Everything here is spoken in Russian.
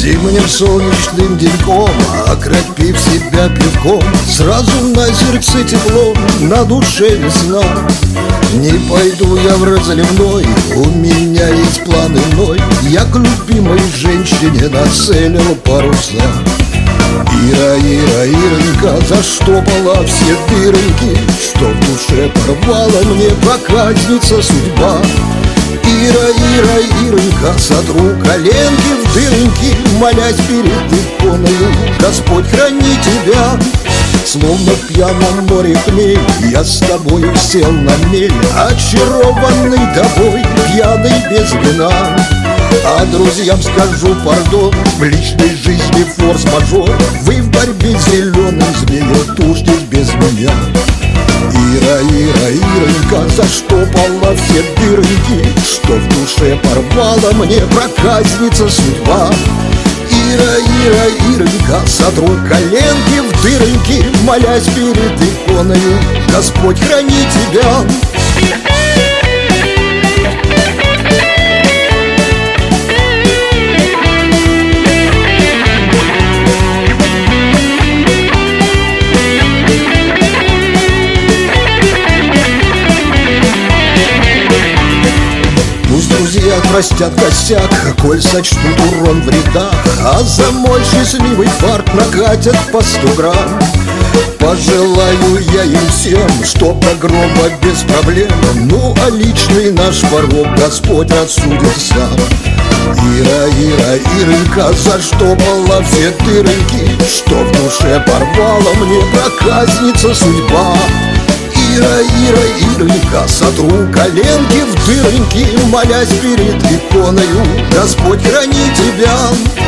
Зимним солнечным деньком, окропив себя пивком, сразу на сердце тепло, на душе весна. Не пойду я в разливной, у меня есть план иной. Я к любимой женщине нацелил паруса. Ира, Ира, Иронька, заштопала все дыроньки, что в душе порвала мне проказница судьба. Ира, Ира, Иронька, сотру коленки в дыроньки, молясь перед иконою: Господь, храни тебя. Словно в пьяном море хмель, я с тобою сел на мель, очарованный тобой, пьяный без вина. А друзьям скажу пардон, в личной жизни форс-мажор. Вы в борьбе с зеленым змеем тушьтесь без меня. Ира, Ира, Иронька, заштопала все дыроньки, что в душе порвала мне проказница судьба. Ира, Ира, Иронька, сотру коленки в дыроньки, молясь перед иконою: Господь, храни тебя. Друзья простят косяк, коль сочтут урон в рядах, а за мой счастливый фарт накатят по 100 грамм. Пожелаю я им всем, чтоб до гроба без проблем, ну а личный наш порог Господь рассудит сам. Ира, Ира, Иронька, заштопала все дыроньки, что в душе порвала мне проказница судьба. Ира, Ира, Иронька, сотру коленки в дыроньки, молясь перед иконою: Господь, храни тебя.